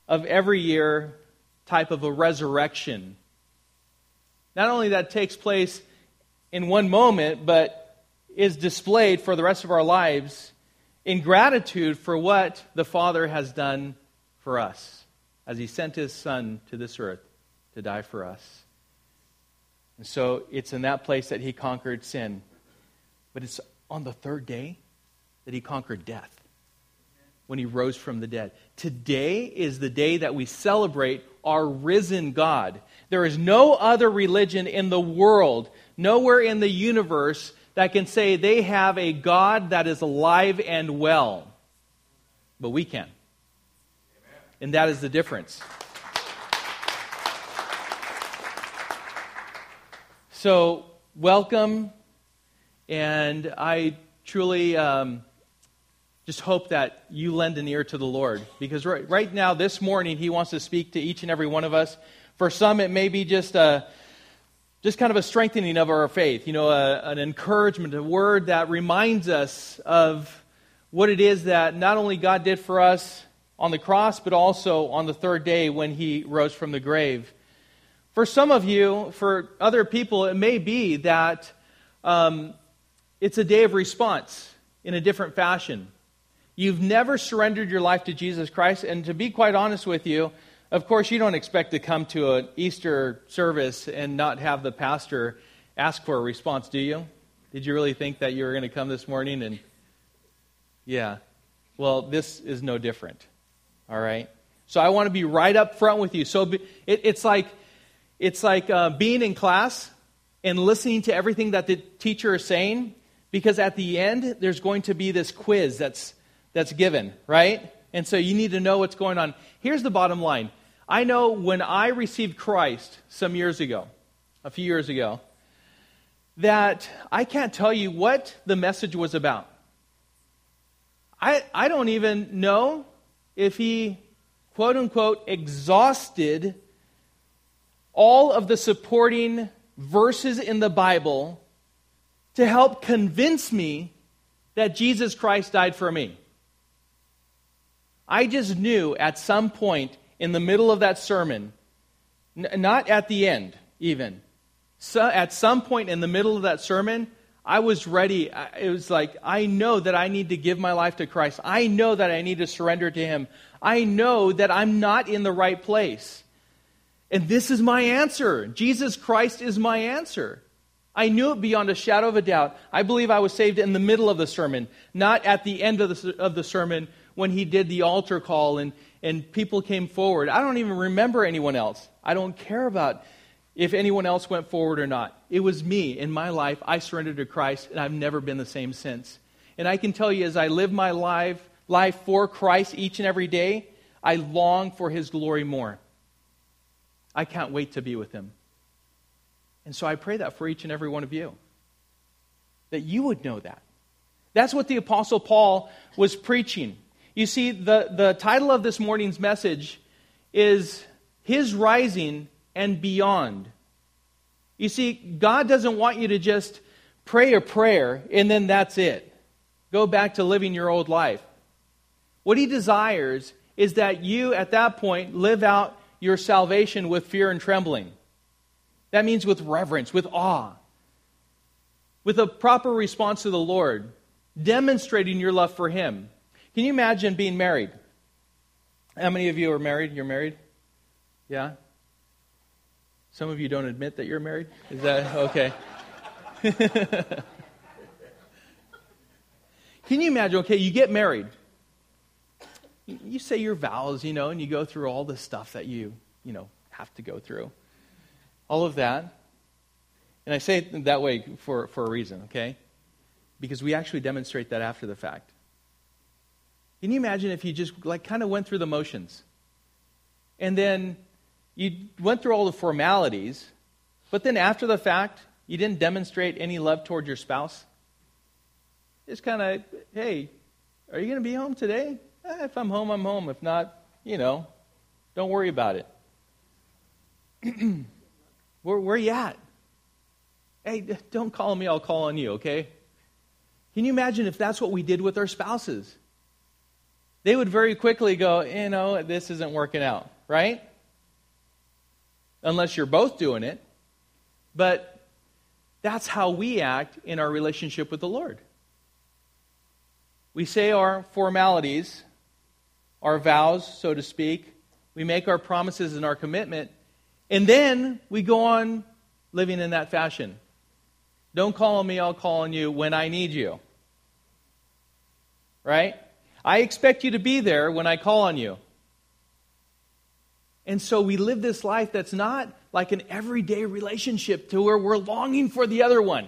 of every year type of a resurrection. Not only that takes place in one moment, but is displayed for the rest of our lives in gratitude for what the Father has done for us as He sent His Son to this earth to die for us. And so it's in that place that He conquered sin. But it's on the third day that He conquered death, when He rose from the dead. Today is the day that we celebrate our risen God. There is no other religion in the world, nowhere in the universe, that can say they have a God that is alive and well. But we can. And that is the difference. So, welcome. And I truly just hope that you lend an ear to the Lord. Because right now, this morning, He wants to speak to each and every one of us. For some, it may be just kind of a strengthening of our faith. An encouragement, a word that reminds us of what it is that not only God did for us on the cross, but also on the third day when He rose from the grave. For some of you, for other people, it may be that it's a day of response in a different fashion. You've never surrendered your life to Jesus Christ, and to be quite honest with you, of course, you don't expect to come to an Easter service and not have the pastor ask for a response, do you? Did you really think that you were going to come this morning? Yeah. Well, this is no different. All right? So I want to be right up front with you. So it's like being in class and listening to everything that the teacher is saying, because at the end, there's going to be this quiz that's given, right? And so you need to know what's going on. Here's the bottom line. I know when I received Christ a few years ago, that I can't tell you what the message was about. I don't even know if He, quote unquote, exhausted all of the supporting verses in the Bible to help convince me that Jesus Christ died for me. I just knew at some point in the middle of that sermon, not at the end even, so at some point in the middle of that sermon, I was ready. It was like, I know that I need to give my life to Christ. I know that I need to surrender to Him. I know that I'm not in the right place. And this is my answer. Jesus Christ is my answer. I knew it beyond a shadow of a doubt. I believe I was saved in the middle of the sermon, not at the end of the sermon when He did the altar call and people came forward. I don't even remember anyone else. I don't care about if anyone else went forward or not. It was me in my life. I surrendered to Christ, and I've never been the same since. And I can tell you, as I live my life for Christ each and every day, I long for His glory more. I can't wait to be with Him. And so I pray that for each and every one of you, that you would know that. That's what the Apostle Paul was preaching. You see, the title of this morning's message is His Rising and Beyond. You see, God doesn't want you to just pray a prayer and then that's it. Go back to living your old life. What He desires is that you, at that point, live out your salvation with fear and trembling. That means with reverence, with awe, with a proper response to the Lord, demonstrating your love for Him. Can you imagine being married? How many of you are married? You're married? Yeah? Some of you don't admit that you're married? Is that okay? Can you imagine, okay, you get married. You say your vows, and you go through all the stuff that you have to go through. All of that. And I say it that way for a reason, okay? Because we actually demonstrate that after the fact. Can you imagine if you just kind of went through the motions? And then you went through all the formalities, but then after the fact, you didn't demonstrate any love toward your spouse? Just kind of, hey, are you going to be home today? If I'm home, I'm home. If not, don't worry about it. Where are you at? Hey, don't call on me, I'll call on you, okay? Can you imagine if that's what we did with our spouses? they would very quickly go, this isn't working out, right? Unless you're both doing it. But that's how we act in our relationship with the Lord. We say our formalities, our vows, so to speak. We make our promises and our commitment. And then we go on living in that fashion. Don't call on me, I'll call on you when I need you. Right? I expect you to be there when I call on you. And so we live this life that's not like an everyday relationship to where we're longing for the other one.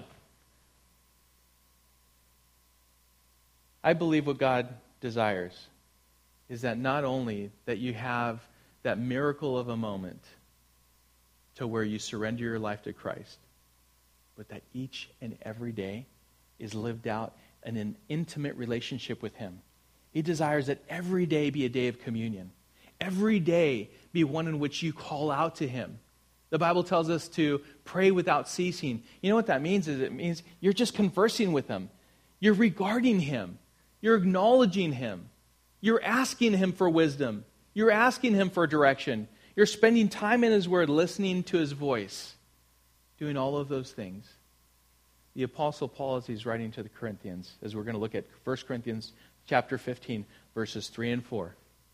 I believe what God desires is that not only that you have that miracle of a moment to where you surrender your life to Christ, but that each and every day is lived out in an intimate relationship with Him. He desires that every day be a day of communion. Every day be one in which you call out to Him. The Bible tells us to pray without ceasing. You know what that means? It means you're just conversing with Him. You're regarding Him. You're acknowledging Him. You're asking Him for wisdom. You're asking Him for direction. You're spending time in His Word, listening to His voice, doing all of those things. The Apostle Paul, as he's writing to the Corinthians, as we're going to look at 1 Corinthians chapter 15, verses 3 and 4.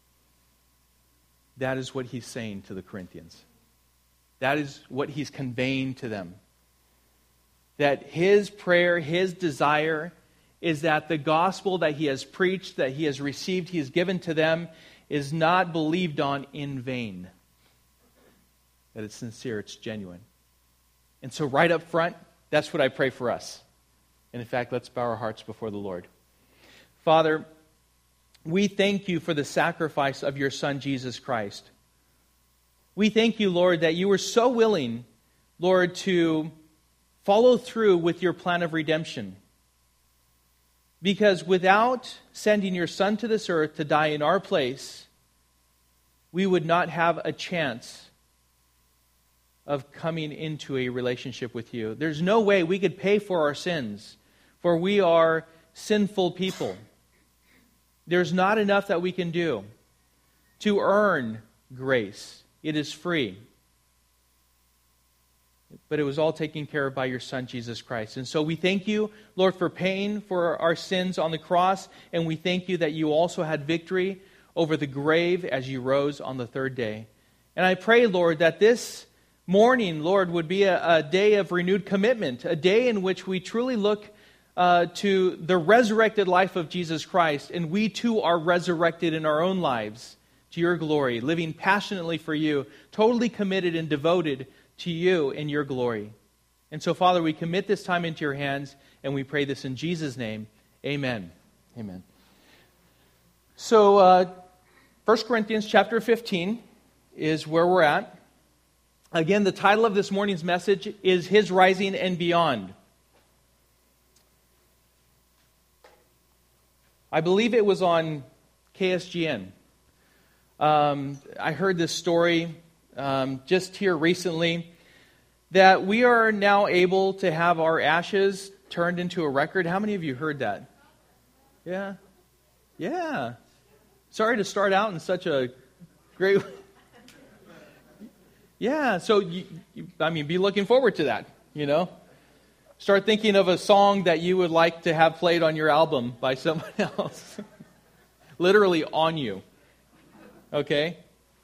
That is what he's saying to the Corinthians. That is what he's conveying to them. That his prayer, his desire, is that the gospel that he has preached, that he has received, he has given to them, is not believed on in vain. That it's sincere, it's genuine. And so right up front, that's what I pray for us. And in fact, let's bow our hearts before the Lord. Father, we thank you for the sacrifice of your Son, Jesus Christ. We thank you, Lord, that you were so willing, Lord, to follow through with your plan of redemption. Because without sending your Son to this earth to die in our place, we would not have a chance of coming into a relationship with you. There's no way we could pay for our sins, for we are sinful people. There's not enough that we can do to earn grace. It is free. But it was all taken care of by your Son, Jesus Christ. And so we thank you, Lord, for paying for our sins on the cross. And we thank you that you also had victory over the grave as you rose on the third day. And I pray, Lord, that this morning, Lord, would be a day of renewed commitment, a day in which we truly look to the resurrected life of Jesus Christ, and we too are resurrected in our own lives to your glory, living passionately for you, totally committed and devoted to you in your glory. And so, Father, we commit this time into your hands, and we pray this in Jesus' name. Amen. Amen. So, 1 Corinthians chapter 15 is where we're at. Again, the title of this morning's message is His Rising and Beyond. I believe it was on KSGN. I heard this story just here recently that we are now able to have our ashes turned into a record. How many of you heard that? Yeah? Yeah. Sorry to start out in such a great... Yeah, so, be looking forward to that, Start thinking of a song that you would like to have played on your album by someone else. Literally on you. Okay?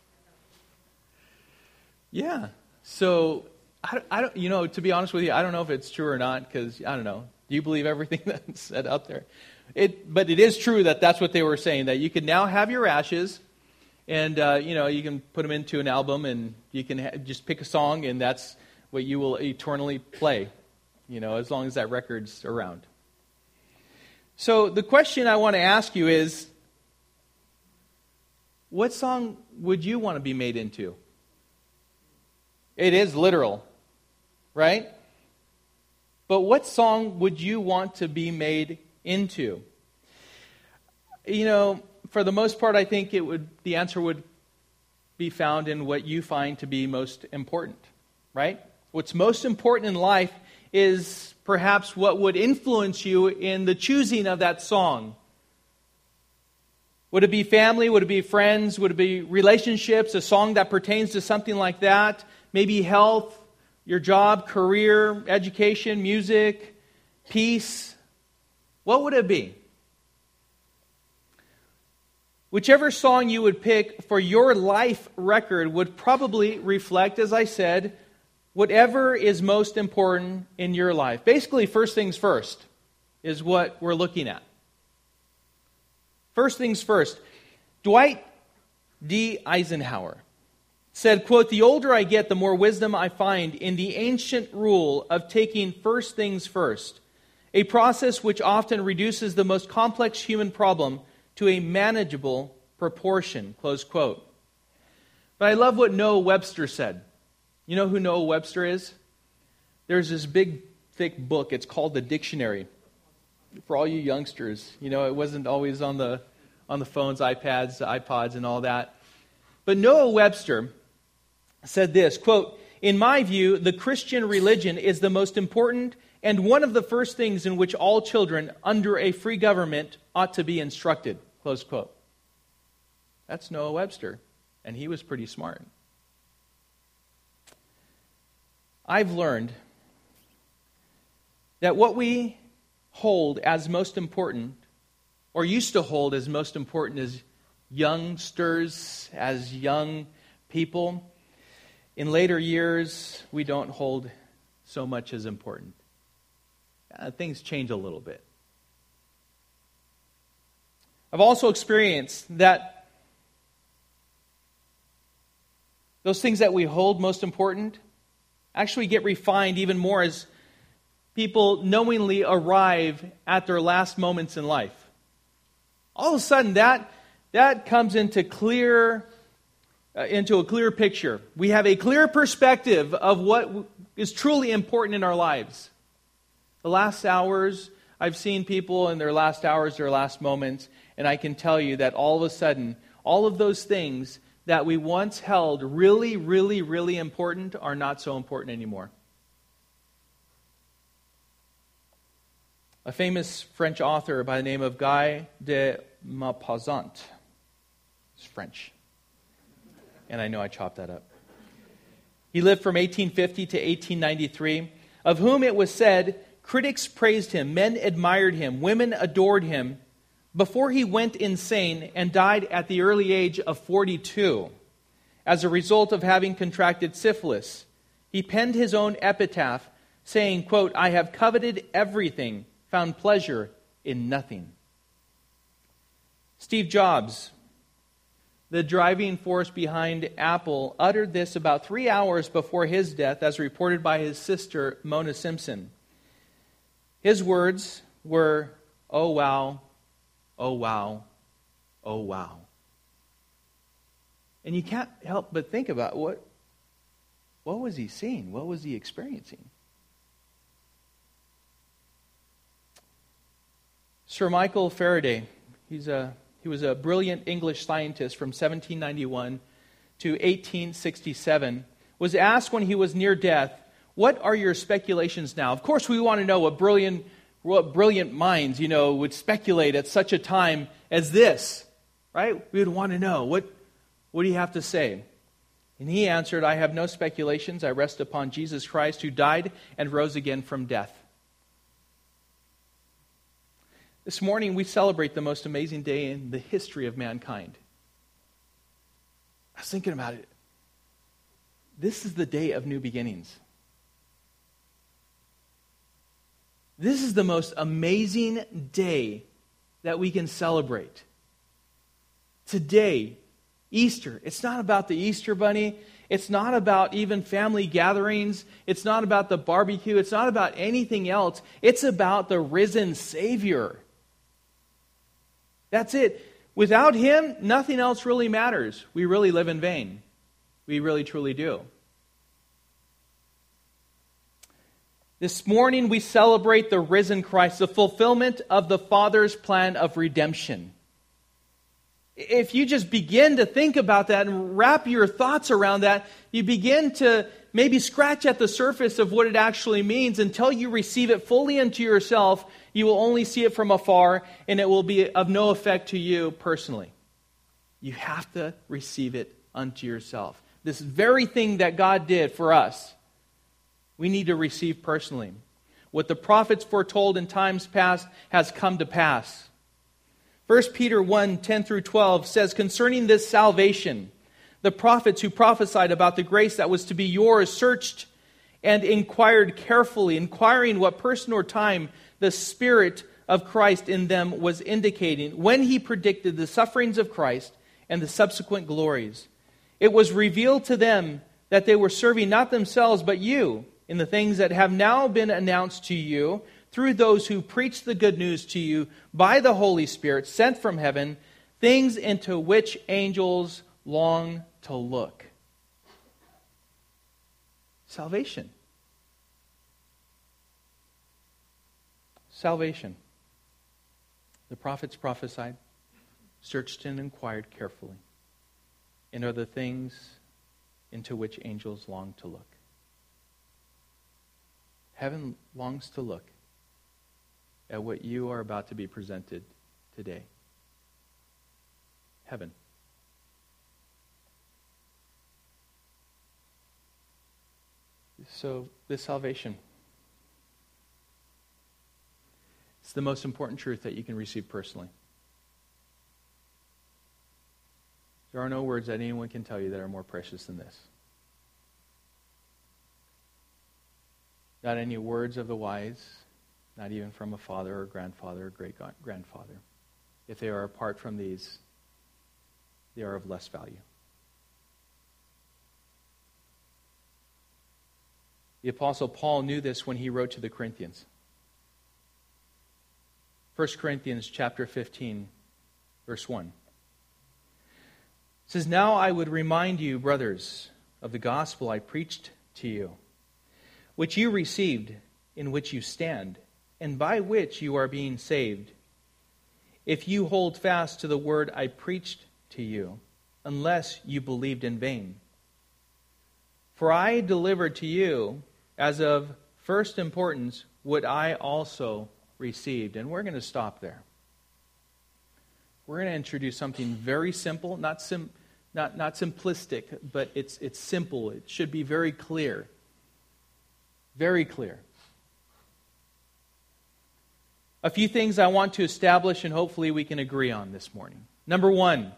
Yeah. So, I don't, to be honest with you, I don't know if it's true or not, because, I don't know. Do you believe everything that's said out there? But it is true that that's what they were saying, that you can now have your ashes, and, you can put them into an album, and you can just pick a song, and that's what you will eternally play, as long as that record's around. So the question I want to ask you is, what song would you want to be made into? It is literal, right? But what song would you want to be made into? For the most part, I think the answer would be found in what you find to be most important, right? What's most important in life is perhaps what would influence you in the choosing of that song. Would it be family? Would it be friends? Would it be relationships? A song that pertains to something like that? Maybe health, your job, career, education, music, peace. What would it be? Whichever song you would pick for your life record would probably reflect, as I said, whatever is most important in your life. Basically, first things first is what we're looking at. First things first. Dwight D. Eisenhower said, quote, "The older I get, the more wisdom I find in the ancient rule of taking first things first, a process which often reduces the most complex human problem to a manageable proportion," close quote. But I love what Noah Webster said. You know who Noah Webster is? There's this big, thick book. It's called the Dictionary. For all you youngsters, it wasn't always on the phones, iPads, iPods, and all that. But Noah Webster said this, quote, "In my view, the Christian religion is the most important and one of the first things in which all children under a free government ought to be instructed," close quote. That's Noah Webster, and he was pretty smart. I've learned that what we hold as most important, or used to hold as most important as youngsters, as young people, in later years, we don't hold so much as important. Things change a little bit. I've also experienced that those things that we hold most important actually get refined even more as people knowingly arrive at their last moments in life. All of a sudden, that comes into a clear picture. We have a clear perspective of what is truly important in our lives. The last hours, I've seen people in their last hours, their last moments, and I can tell you that all of a sudden, all of those things that we once held really, really, really important are not so important anymore. A famous French author by the name of Guy de Maupassant. It's French. And I know I chopped that up. He lived from 1850 to 1893, of whom it was said, critics praised him, men admired him, women adored him, before he went insane and died at the early age of 42 as a result of having contracted syphilis. He penned his own epitaph saying, quote, "I have coveted everything, found pleasure in nothing." Steve Jobs, the driving force behind Apple, uttered this about 3 hours before his death, as reported by his sister, Mona Simpson. His words were, "Oh wow, oh wow, oh wow." And you can't help but think about what was he seeing? What was he experiencing? Sir Michael Faraday, he was a brilliant English scientist from 1791 to 1867, was asked when he was near death, "What are your speculations now?" Of course, we want to know what brilliant minds, would speculate at such a time as this, right? We would want to know, what do you have to say? And he answered, "I have no speculations. I rest upon Jesus Christ, who died and rose again from death." This morning, we celebrate the most amazing day in the history of mankind. I was thinking about it. This is the day of new beginnings. This is the most amazing day that we can celebrate. Today, Easter. It's not about the Easter bunny. It's not about even family gatherings. It's not about the barbecue. It's not about anything else. It's about the risen Savior. That's it. Without Him, nothing else really matters. We really live in vain. We really, truly do. This morning we celebrate the risen Christ, the fulfillment of the Father's plan of redemption. If you just begin to think about that and wrap your thoughts around that, you begin to maybe scratch at the surface of what it actually means. Until you receive it fully into yourself, you will only see it from afar, and it will be of no effect to you personally. You have to receive it unto yourself. This very thing that God did for us, we need to receive personally. What the prophets foretold in times past has come to pass. 1 Peter 1, 10 through 12 says, concerning this salvation, the prophets who prophesied about the grace that was to be yours searched and inquired carefully, inquiring what person or time the Spirit of Christ in them was indicating when he predicted the sufferings of Christ and the subsequent glories. It was revealed to them that they were serving not themselves but you in the things that have now been announced to you through those who preach the good news to you by the Holy Spirit sent from heaven, things into which angels long to look. Salvation. Salvation. The prophets prophesied, searched and inquired carefully, and are the things into which angels long to look. Heaven longs to look at what you are about to be presented today. Heaven. So, this salvation, it's the most important truth that you can receive personally. There are no words that anyone can tell you that are more precious than this. Not any words of the wise, not even from a father or grandfather or great-grandfather. If they are apart from these, they are of less value. The Apostle Paul knew this when he wrote to the Corinthians. 1 Corinthians chapter 15, verse 1. It says, now I would remind you, brothers, of the gospel I preached to you, which you received, in which you stand, and by which you are being saved, if you hold fast to the word I preached to you, unless you believed in vain. For I delivered to you, as of first importance, what I also received. And we're going to stop there. We're going to introduce something very simple, not simplistic, but it's simple. It should be very clear. Very clear. A few things I want to establish and hopefully we can agree on this morning. Number one,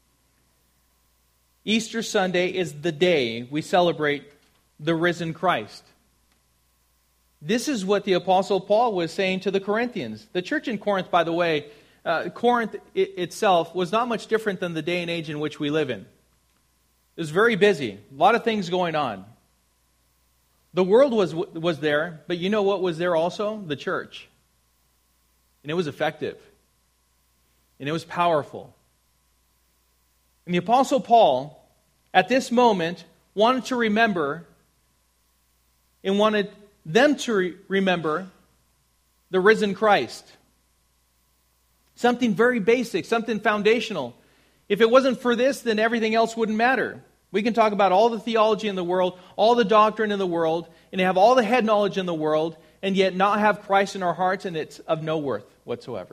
Easter Sunday is the day we celebrate the risen Christ. This is what the Apostle Paul was saying to the Corinthians. The church in Corinth, by the way, Corinth itself was not much different than the day and age in which we live in. It was very busy. A lot of things going on. The world was there, but you know what was there also? The church. And it was effective. And it was powerful. And the Apostle Paul, at this moment, wanted to remember and wanted them to remember the risen Christ. Something very basic, something foundational. If it wasn't for this, then everything else wouldn't matter. We can talk about all the theology in the world, all the doctrine in the world, and have all the head knowledge in the world, and yet not have Christ in our hearts, and it's of no worth whatsoever.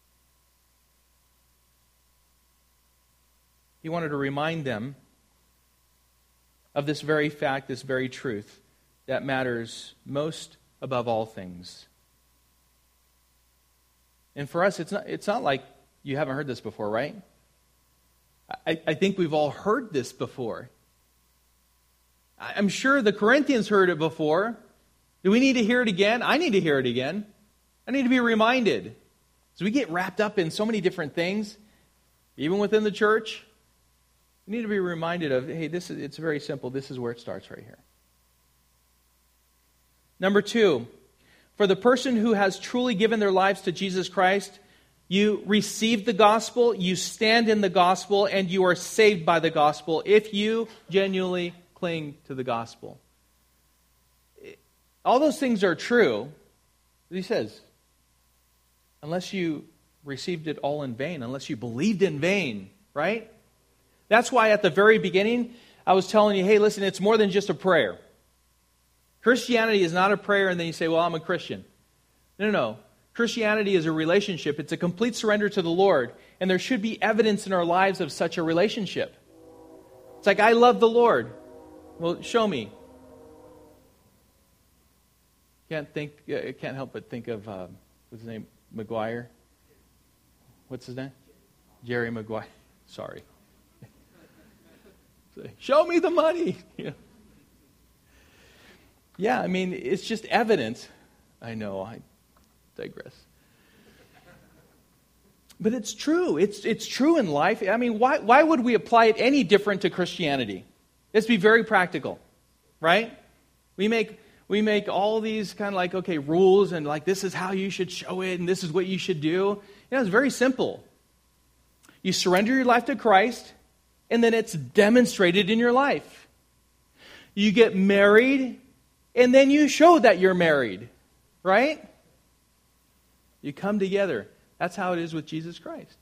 He wanted to remind them of this very fact, this very truth that matters most above all things. And for us, it's not like you haven't heard this before, right? I think we've all heard this before. I'm sure the Corinthians heard it before. Do we need to hear it again? I need to hear it again. I need to be reminded. So we get wrapped up in so many different things, even within the church. We need to be reminded of, hey, it's very simple. This is where it starts right here. Number two, for the person who has truly given their lives to Jesus Christ, you receive the gospel, you stand in the gospel, and you are saved by the gospel if you genuinely cling to the gospel. All those things are true. He says, unless you received it all in vain, unless you believed in vain, right? That's why at the very beginning, I was telling you, hey, listen, it's more than just a prayer. Christianity is not a prayer and then you say, well, I'm a Christian. No. Christianity is a relationship. It's a complete surrender to the Lord. And there should be evidence in our lives of such a relationship. It's like, I love the Lord. Well, show me. Can't help but think of, what's his name? Maguire? What's his name? Jerry Maguire. Sorry. Show me the money. Yeah, I mean, it's just evidence. I know, I digress. But it's true. It's true in life. I mean, why would we apply it any different to Christianity? Let's be very practical, right? We make all these kind of like, okay, rules and like this is how you should show it and this is what you should do. It's very simple. You surrender your life to Christ and then it's demonstrated in your life. You get married and then you show that you're married, right? You come together. That's how it is with Jesus Christ.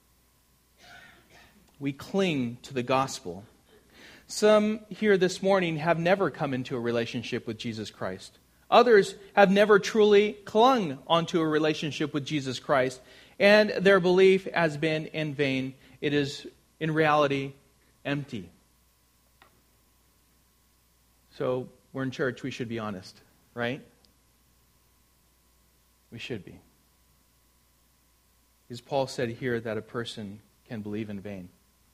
We cling to the gospel. Some here this morning have never come into a relationship with Jesus Christ. Others have never truly clung onto a relationship with Jesus Christ, and their belief has been in vain. It is, in reality, empty. So, we're in church, we should be honest, right? We should be. Because Paul said here that a person can believe in vain.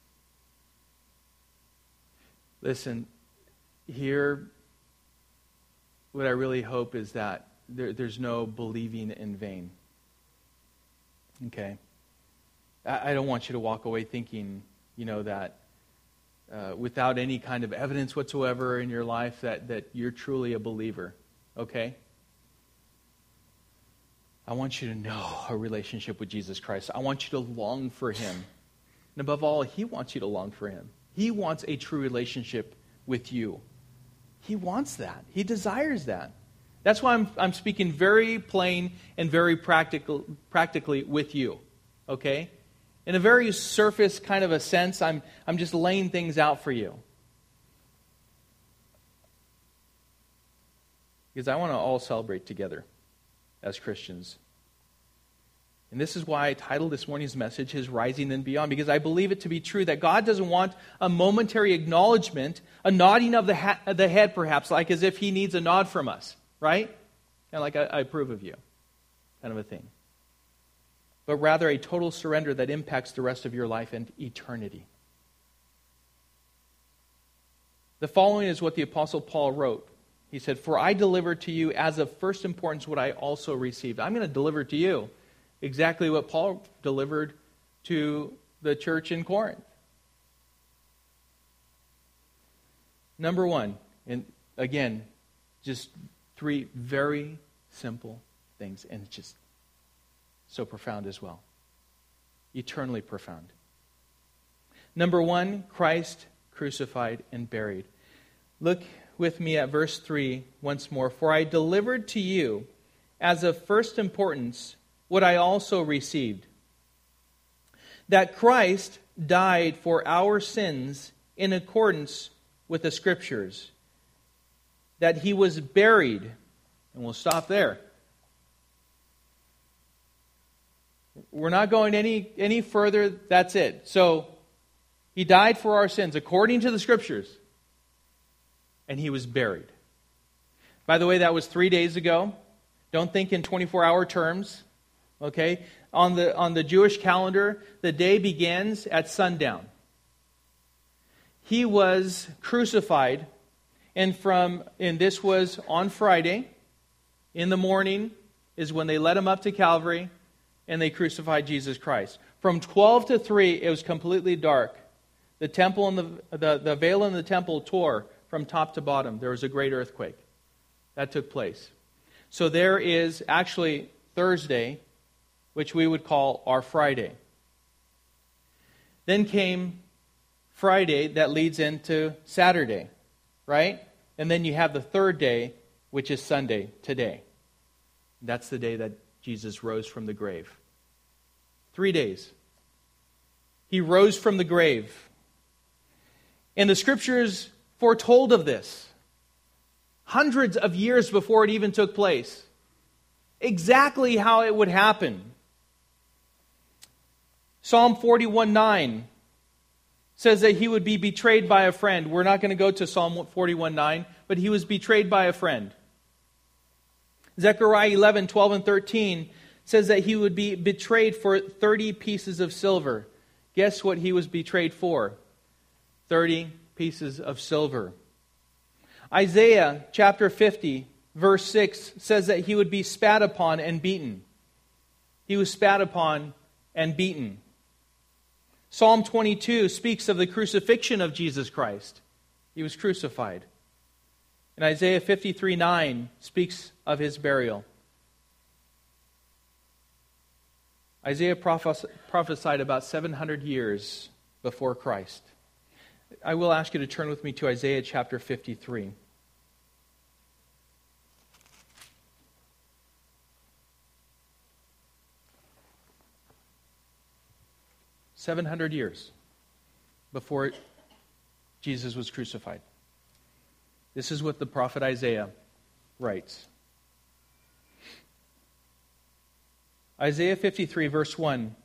Listen, here, what I really hope is that there's no believing in vain. Okay? I don't want you to walk away thinking, that without any kind of evidence whatsoever in your life that you're truly a believer. Okay? I want you to know a relationship with Jesus Christ. I want you to long for Him. And above all, He wants you to long for Him. He wants a true relationship with you. He wants that. He desires that. That's why I'm speaking very plain and very practically with you. Okay? In a very surface kind of a sense, I'm just laying things out for you. Because I want to all celebrate together as Christians. And this is why I titled this morning's message, His Rising and Beyond, because I believe it to be true that God doesn't want a momentary acknowledgement, a nodding of the head perhaps, like as if He needs a nod from us, right? Kind of like, I approve of you, kind of a thing. But rather a total surrender that impacts the rest of your life and eternity. The following is what the Apostle Paul wrote. He said, "For I delivered to you as of first importance what I also received." I'm going to deliver to you exactly what Paul delivered to the church in Corinth. Number one, and again, just three very simple things, and it's just so profound as well. Eternally profound. Number one, Christ crucified and buried. Look with me at verse 3 once more. "For I delivered to you as of first importance what I also received, that Christ died for our sins in accordance with the Scriptures, that He was buried," and we'll stop there. We're not going any further. That's it. So, He died for our sins according to the Scriptures, and He was buried. By the way, that was 3 days ago. Don't think in 24-hour terms. Okay? On the Jewish calendar, the day begins at sundown. He was crucified, and this was on Friday. In the morning is when they led Him up to Calvary, and they crucified Jesus Christ. From 12 to 3, it was completely dark. The temple and the veil in the temple tore from top to bottom. There was a great earthquake that took place. So there is actually Thursday, which we would call our Friday. Then came Friday that leads into Saturday, right? And then you have the third day, which is Sunday, today. That's the day that Jesus rose from the grave. 3 days. He rose from the grave. And the Scriptures foretold of this hundreds of years before it even took place. exactly how it would happen. Psalm 41:9 says that he would be betrayed by a friend. We're not going to go to Psalm 41:9, but he was betrayed by a friend. Zechariah 11:12 and 13 says that he would be betrayed for 30 pieces of silver. Guess what he was betrayed for? 30 pieces of silver. Isaiah chapter 50, verse 6 says that he would be spat upon and beaten. He was spat upon and beaten. Psalm 22 speaks of the crucifixion of Jesus Christ. He was crucified. And Isaiah 53:9 speaks of his burial. Isaiah prophesied about 700 years before Christ. I will ask you to turn with me to Isaiah chapter 53. "700 years before Jesus was crucified." This is what the prophet Isaiah writes. Isaiah 53, verse 1.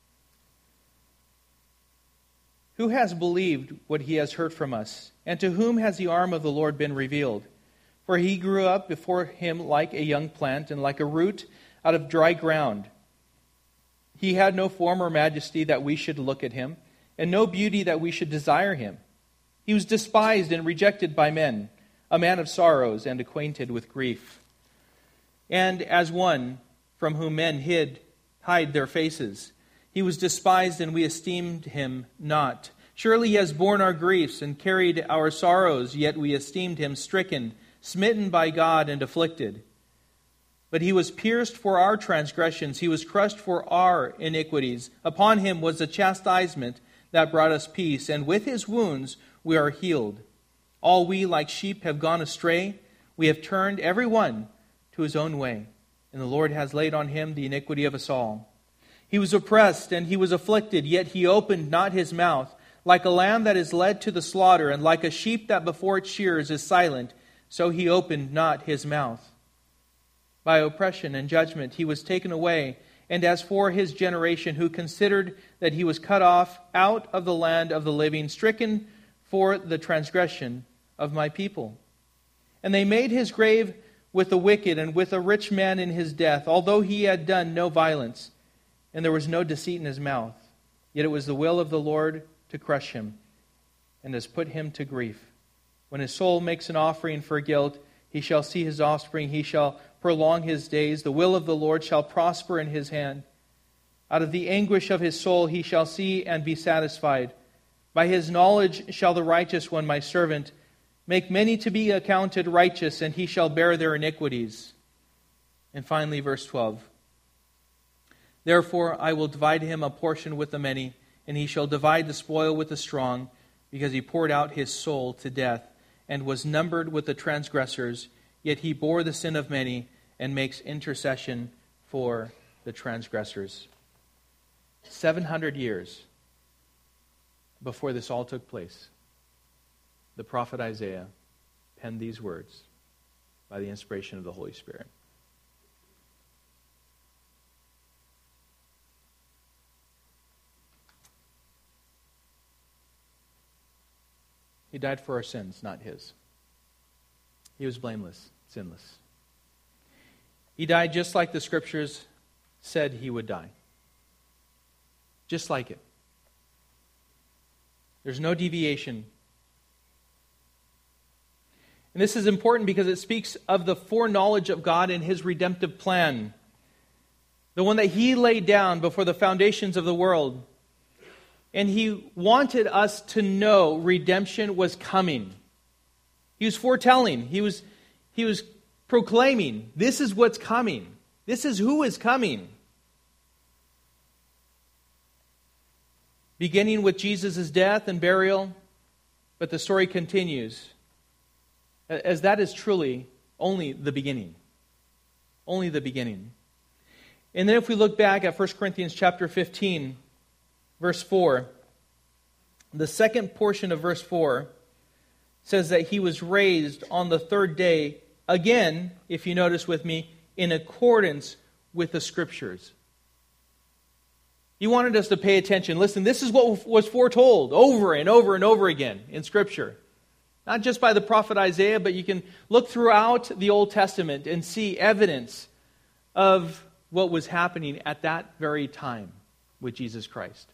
"Who has believed what he has heard from us? And to whom has the arm of the Lord been revealed? For he grew up before him like a young plant, and like a root out of dry ground. He had no form or majesty that we should look at him, and no beauty that we should desire him. He was despised and rejected by men, a man of sorrows and acquainted with grief. And as one from whom men hide their faces, he was despised and we esteemed him not. Surely he has borne our griefs and carried our sorrows, yet we esteemed him stricken, smitten by God, and afflicted. But he was pierced for our transgressions, he was crushed for our iniquities. Upon him was the chastisement that brought us peace, and with his wounds we are healed. All we like sheep have gone astray, we have turned every one to his own way, and the Lord has laid on him the iniquity of us all. He was oppressed and he was afflicted, yet he opened not his mouth. Like a lamb that is led to the slaughter, and like a sheep that before its shearers is silent, so he opened not his mouth. By oppression and judgment he was taken away. And as for his generation, who considered that he was cut off out of the land of the living, stricken for the transgression of my people. And they made his grave with the wicked and with a rich man in his death, although he had done no violence, and there was no deceit in his mouth. Yet it was the will of the Lord to crush him, and has put him to grief. When his soul makes an offering for guilt, he shall see his offspring, he shall prolong his days. The will of the Lord shall prosper in his hand. Out of the anguish of his soul he shall see and be satisfied. By his knowledge shall the righteous one, my servant, make many to be accounted righteous, and he shall bear their iniquities. And finally, verse 12. Therefore I will divide him a portion with the many, and he shall divide the spoil with the strong, because he poured out his soul to death, and was numbered with the transgressors. Yet he bore the sin of many, and makes intercession for the transgressors." 700 years before this all took place, the prophet Isaiah penned these words by the inspiration of the Holy Spirit. He died for our sins, not his. He was blameless, sinless. He died just like the Scriptures said he would die. Just like it. There's no deviation. And this is important because it speaks of the foreknowledge of God and his redemptive plan. The one that he laid down before the foundations of the world. And he wanted us to know redemption was coming. He was foretelling. He was proclaiming, this is what's coming. This is who is coming. Beginning with Jesus' death and burial, but the story continues. As that is truly only the beginning. Only the beginning. And then if we look back at 1 Corinthians chapter 15, verse 4, the second portion of verse 4 says that he was raised on the third day, again, if you notice with me, in accordance with the Scriptures. He wanted us to pay attention. Listen, this is what was foretold over and over and over again in Scripture. Not just by the prophet Isaiah, but you can look throughout the Old Testament and see evidence of what was happening at that very time with Jesus Christ.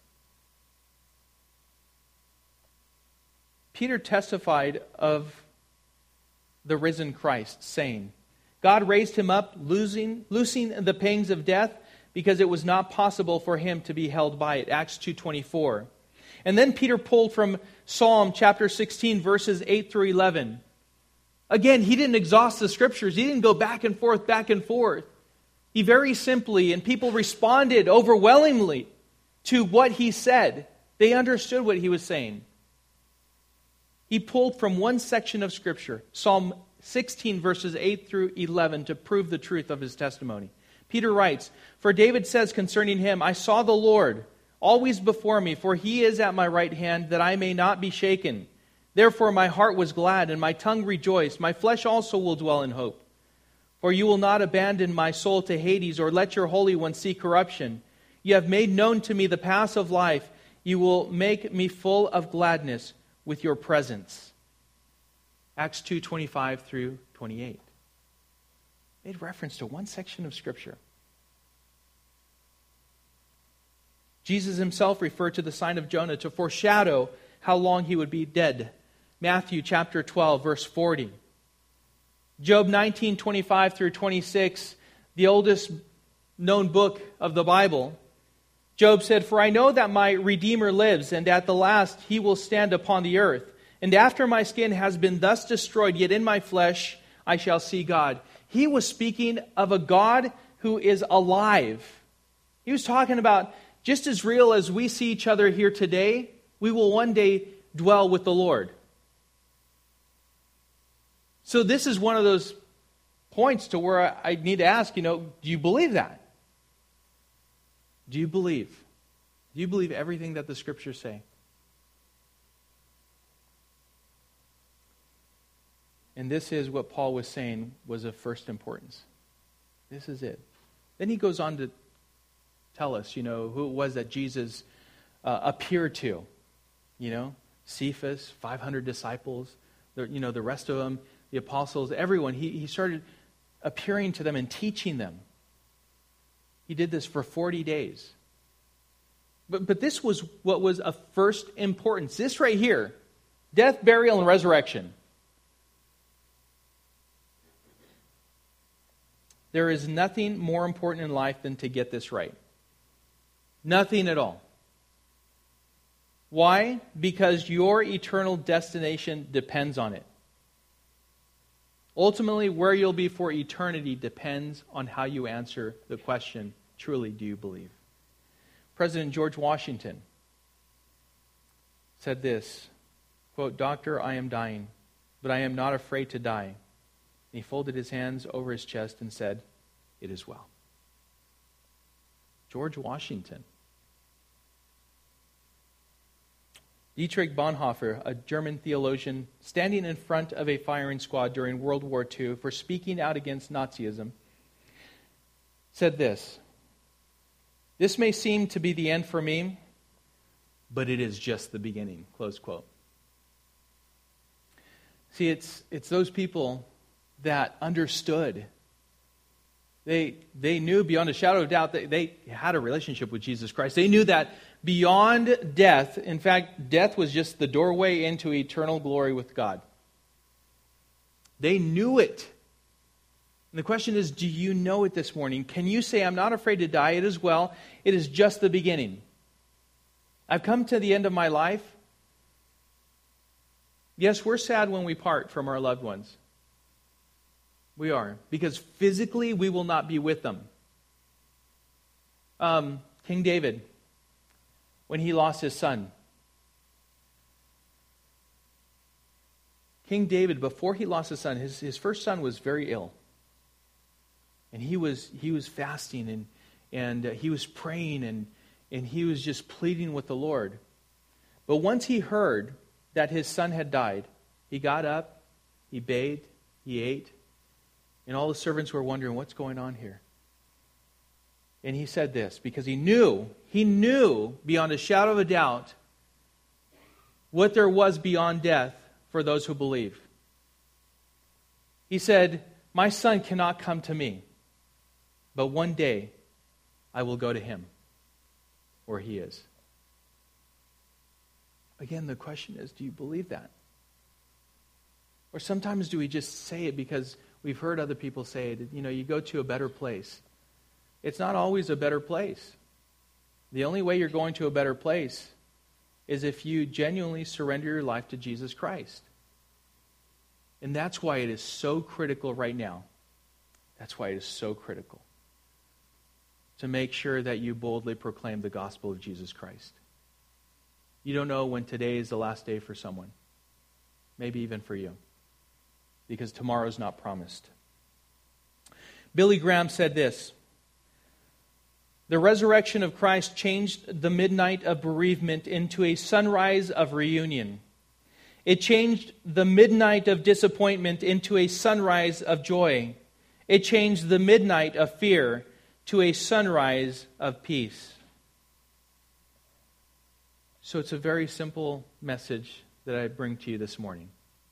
Peter testified of the risen Christ, saying, God raised him up, loosing the pangs of death, because it was not possible for him to be held by it. Acts 2:24. And then Peter pulled from Psalm chapter 16, verses 8 through 11. Again, he didn't exhaust the Scriptures. He didn't go back and forth, back and forth. He very simply, and people responded overwhelmingly to what he said. They understood what he was saying. He pulled from one section of Scripture, Psalm 16, verses 8 through 11, to prove the truth of his testimony. Peter writes, For David says concerning him, I saw the Lord always before me, for he is at my right hand, that I may not be shaken. Therefore my heart was glad, and my tongue rejoiced. My flesh also will dwell in hope. For you will not abandon my soul to Hades, or let your Holy One see corruption. You have made known to me the paths of life. You will make me full of gladness with your presence. Acts 2:25 through 28. Made reference to one section of Scripture. Jesus himself referred to the sign of Jonah to foreshadow how long he would be dead. Matthew chapter 12, verse 40. Job 19:25 through 26, the oldest known book of the Bible. Job said, For I know that my Redeemer lives, and at the last he will stand upon the earth. And after my skin has been thus destroyed, yet in my flesh I shall see God. He was speaking of a God who is alive. He was talking about just as real as we see each other here today, we will one day dwell with the Lord. So this is one of those points to where I need to ask, do you believe that? Do you believe? Do you believe everything that the Scriptures say? And this is what Paul was saying was of first importance. This is it. Then he goes on to tell us, who it was that Jesus appeared to. Cephas, 500 disciples, the rest of them, the apostles, everyone. He started appearing to them and teaching them. He did this for 40 days. But this was what was of first importance. This right here, death, burial, and resurrection. There is nothing more important in life than to get this right. Nothing at all. Why? Because your eternal destination depends on it. Ultimately, where you'll be for eternity depends on how you answer the question, truly do you believe? President George Washington said this, quote, Doctor, I am dying, but I am not afraid to die. And he folded his hands over his chest and said, it is well. George Washington. Dietrich Bonhoeffer, a German theologian, standing in front of a firing squad during World War II for speaking out against Nazism, said this, This may seem to be the end for me, but it is just the beginning, close quote. See, it's those people that understood. They knew beyond a shadow of doubt that they had a relationship with Jesus Christ. They knew that beyond death, in fact, death was just the doorway into eternal glory with God. They knew it. And the question is, do you know it this morning? Can you say, I'm not afraid to die? It is well. It is just the beginning. I've come to the end of my life. Yes, we're sad when we part from our loved ones. We are. Because physically, we will not be with them. King David, when he lost his son. King David, before he lost his son, his first son was very ill. And he was fasting and he was praying and he was just pleading with the Lord. But once he heard that his son had died, he got up, he bathed, he ate, And all the servants were wondering, what's going on here? And he said this, because he knew beyond a shadow of a doubt what there was beyond death for those who believe. He said, my son cannot come to me, but one day I will go to him where he is. Again, the question is, do you believe that? Or sometimes do we just say it because we've heard other people say it? You go to a better place. It's not always a better place. The only way you're going to a better place is if you genuinely surrender your life to Jesus Christ. And that's why it is so critical right now. That's why it is so critical to make sure that you boldly proclaim the gospel of Jesus Christ. You don't know when today is the last day for someone. Maybe even for you. Because tomorrow is not promised. Billy Graham said this: the resurrection of Christ changed the midnight of bereavement into a sunrise of reunion. It changed the midnight of disappointment into a sunrise of joy. It changed the midnight of fear to a sunrise of peace. So it's a very simple message that I bring to you this morning.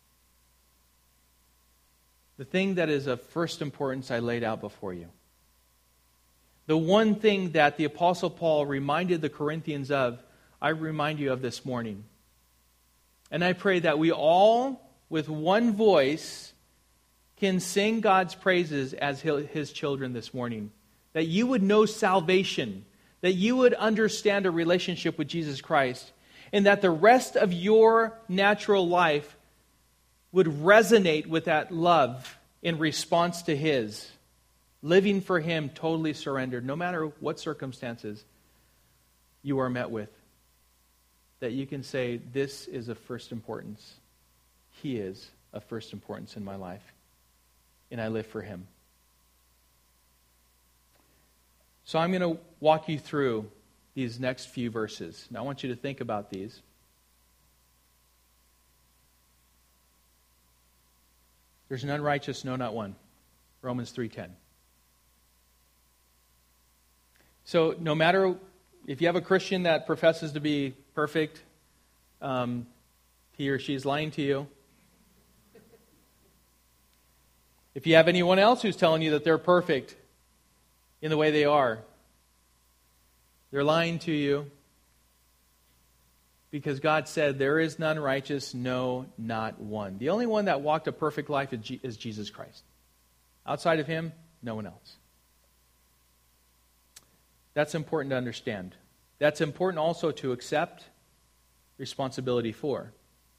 The thing that is of first importance I laid out before you. The one thing that the Apostle Paul reminded the Corinthians of, I remind you of this morning. And I pray that we all, with one voice, can sing God's praises as His children this morning. That you would know salvation. That you would understand a relationship with Jesus Christ. And that the rest of your natural life would resonate with that love in response to His. Living for Him, totally surrendered, no matter what circumstances you are met with. That you can say, this is of first importance. He is of first importance in my life. And I live for Him. So I'm going to walk you through these next few verses. Now I want you to think about these. There's none righteous, no, not one. Romans 3:10. So no matter if you have a Christian that professes to be perfect, he or she is lying to you. If you have anyone else who's telling you that they're perfect in the way they are, they're lying to you. Because God said, there is none righteous, no, not one. The only one that walked a perfect life is Jesus Christ. Outside of Him, no one else. That's important to understand. That's important also to accept responsibility for.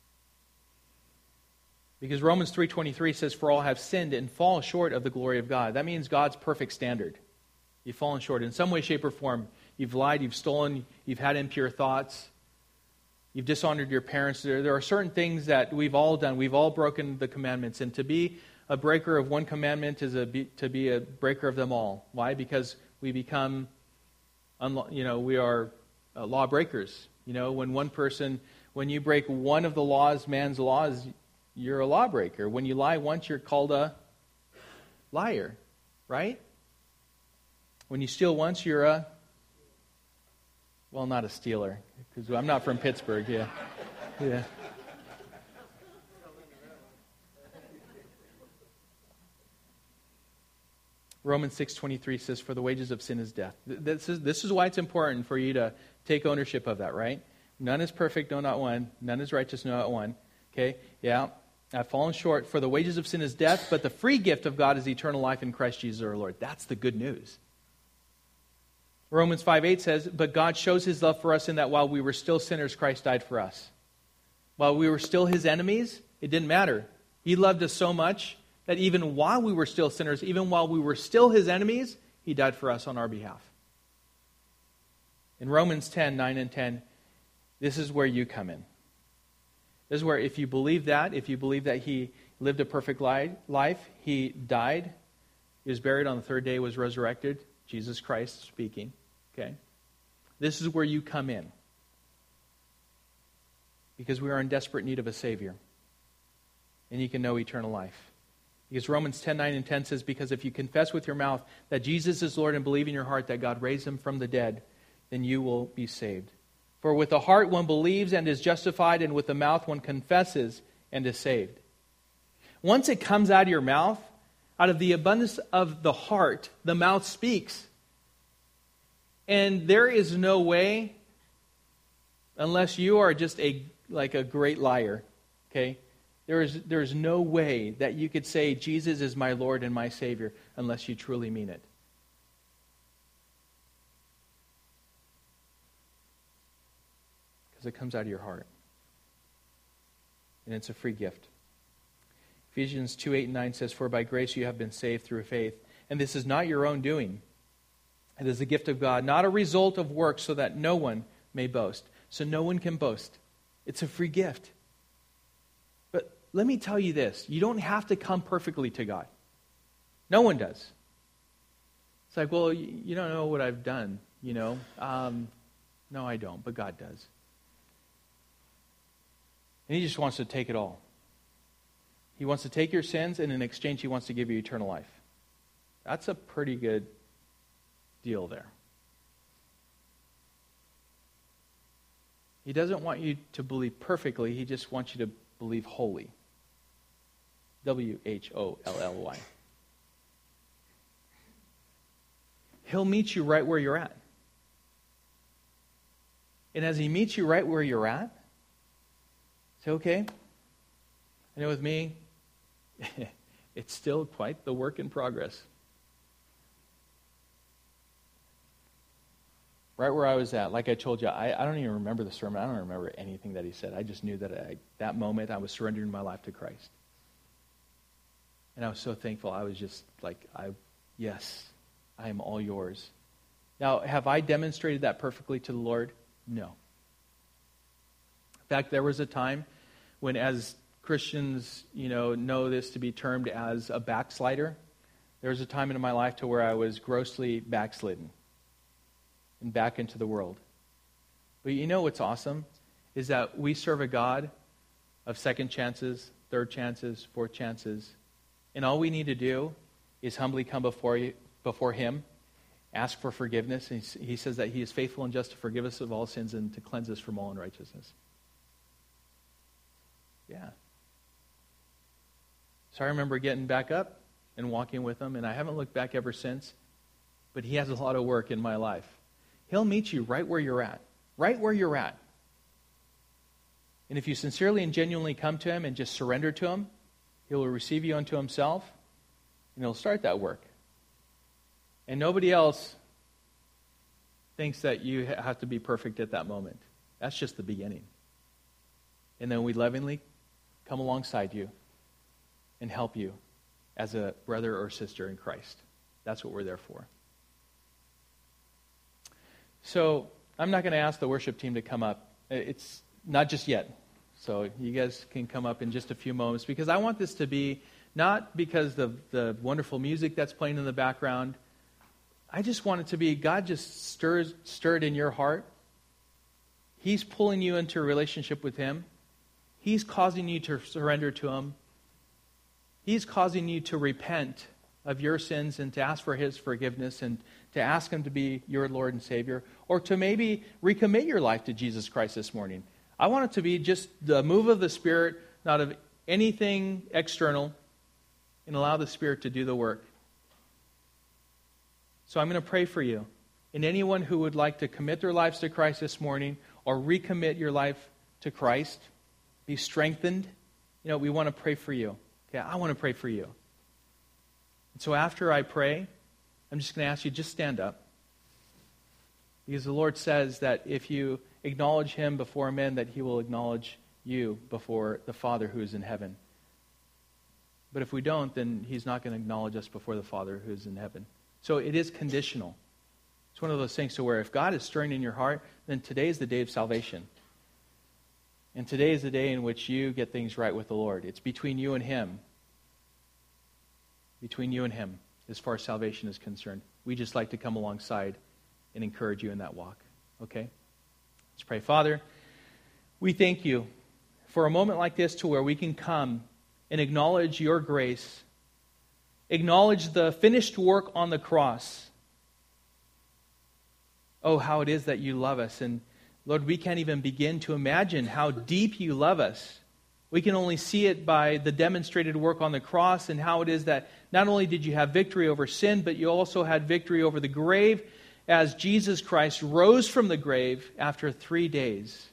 Because Romans 3:23 says, for all have sinned and fall short of the glory of God. That means God's perfect standard. You've fallen short in some way, shape, or form. You've lied, you've stolen, you've had impure thoughts. You've dishonored your parents. There are certain things that we've all done. We've all broken the commandments. And to be a breaker of one commandment is to be a breaker of them all. Why? Because we become, we are lawbreakers. When you break one of the laws, man's laws, you're a lawbreaker. When you lie once, you're called a liar. Right? When you steal once, you're not a stealer. Because I'm not from Pittsburgh, yeah. Romans 6:23 says, for the wages of sin is death. This is why it's important for you to take ownership of that, right? None is perfect, no, not one. None is righteous, no, not one. Okay, yeah, I've fallen short. For the wages of sin is death, but the free gift of God is eternal life in Christ Jesus our Lord. That's the good news. Romans 5:8 says, but God shows His love for us in that while we were still sinners, Christ died for us. While we were still His enemies, it didn't matter. He loved us so much that even while we were still sinners, even while we were still His enemies, He died for us on our behalf. In Romans 10:9 and 10, this is where you come in. This is where if you believe that He lived a perfect life, He died, He was buried on the third day, was resurrected, Jesus Christ speaking. Okay? This is where you come in. Because we are in desperate need of a Savior. And you can know eternal life. Because Romans 10:9 and 10 says, because if you confess with your mouth that Jesus is Lord and believe in your heart that God raised him from the dead, then you will be saved. For with the heart one believes and is justified, and with the mouth one confesses and is saved. Once it comes out of your mouth, out of the abundance of the heart, the mouth speaks. And there is no way, unless you are just like a great liar, okay? There's no way that you could say, Jesus is my Lord and my Savior, unless you truly mean it. Because it comes out of your heart. And it's a free gift. Ephesians 2:8 and 9 says, for by grace you have been saved through faith, and this is not your own doing. It is a gift of God, not a result of works, so that no one may boast. So no one can boast. It's a free gift. But let me tell you this. You don't have to come perfectly to God. No one does. It's like, well, you don't know what I've done, you know. No, I don't, but God does. And he just wants to take it all. He wants to take your sins, and in exchange, he wants to give you eternal life. That's a pretty good deal there. He doesn't want you to believe perfectly. He just wants you to believe wholly. W-H-O-L-L-Y. He'll meet you right where you're at. And as he meets you right where you're at, say, okay, I know with me, it's still quite the work in progress. Right where I was at, like I told you, I don't even remember the sermon. I don't remember anything that he said. I just knew that that moment I was surrendering my life to Christ. And I was so thankful. I was just like, yes, I am all yours. Now, have I demonstrated that perfectly to the Lord? No. In fact, there was a time when, as Christians, know this to be termed as a backslider. There was a time in my life to where I was grossly backslidden and back into the world. But you know what's awesome is that we serve a God of second chances, third chances, fourth chances, and all we need to do is humbly come before Him, ask for forgiveness, and He says that He is faithful and just to forgive us of all sins and to cleanse us from all unrighteousness. Yeah. So I remember getting back up and walking with Him, and I haven't looked back ever since, but He has a lot of work in my life. He'll meet you right where you're at. Right where you're at. And if you sincerely and genuinely come to Him and just surrender to Him, He will receive you unto Himself, and He'll start that work. And nobody else thinks that you have to be perfect at that moment. That's just the beginning. And then we lovingly come alongside you and help you as a brother or sister in Christ. That's what we're there for. So I'm not going to ask the worship team to come up. It's not just yet. So you guys can come up in just a few moments, because I want this to be not because of the wonderful music that's playing in the background. I just want it to be God just stirred in your heart. He's pulling you into a relationship with Him. He's causing you to surrender to Him. He's causing you to repent of your sins and to ask for His forgiveness and to ask Him to be your Lord and Savior, or to maybe recommit your life to Jesus Christ this morning. I want it to be just the move of the Spirit, not of anything external, and allow the Spirit to do the work. So I'm going to pray for you. And anyone who would like to commit their lives to Christ this morning or recommit your life to Christ, be strengthened, we want to pray for you. Okay, I want to pray for you. And so after I pray, I'm just going to ask you, just stand up. Because the Lord says that if you acknowledge Him before men, that He will acknowledge you before the Father who is in heaven. But if we don't, then He's not going to acknowledge us before the Father who is in heaven. So it is conditional. It's one of those things to where if God is stirring in your heart, then today is the day of salvation. And today is the day in which you get things right with the Lord. It's between you and Him. Between you and Him, as far as salvation is concerned. We just like to come alongside and encourage you in that walk. Okay? Let's pray. Father, we thank You for a moment like this to where we can come and acknowledge Your grace acknowledge the finished work on the cross. Oh, how it is that you love us. And Lord, we can't even begin to imagine how deep you love us. We can only see it by the demonstrated work on the cross and how it is that not only did you have victory over sin, but you also had victory over the grave as Jesus Christ rose from the grave after 3 days.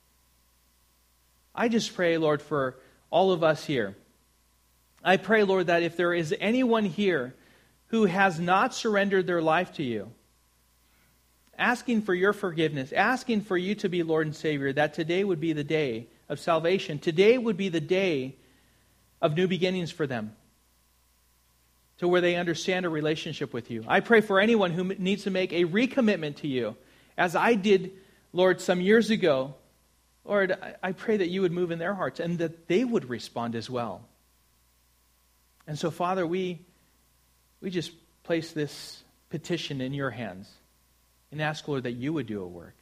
I just pray, Lord, for all of us here. I pray, Lord, that if there is anyone here who has not surrendered their life to you, asking for your forgiveness, asking for you to be Lord and Savior, that today would be the day of salvation. Today would be the day of new beginnings for them, to where they understand a relationship with you. I pray for anyone who needs to make a recommitment to you, as I did, Lord, some years ago. Lord, I pray that you would move in their hearts and that they would respond as well. And so, Father, we just place this petition in your hands and ask, Lord, that you would do a work.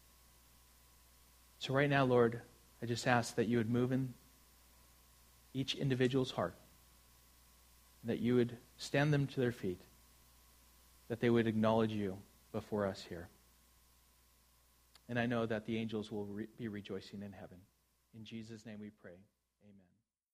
So right now, Lord, I just ask that you would move in each individual's heart, that you would stand them to their feet, that they would acknowledge you before us here. And I know that the angels will be rejoicing in heaven. In Jesus' name we pray.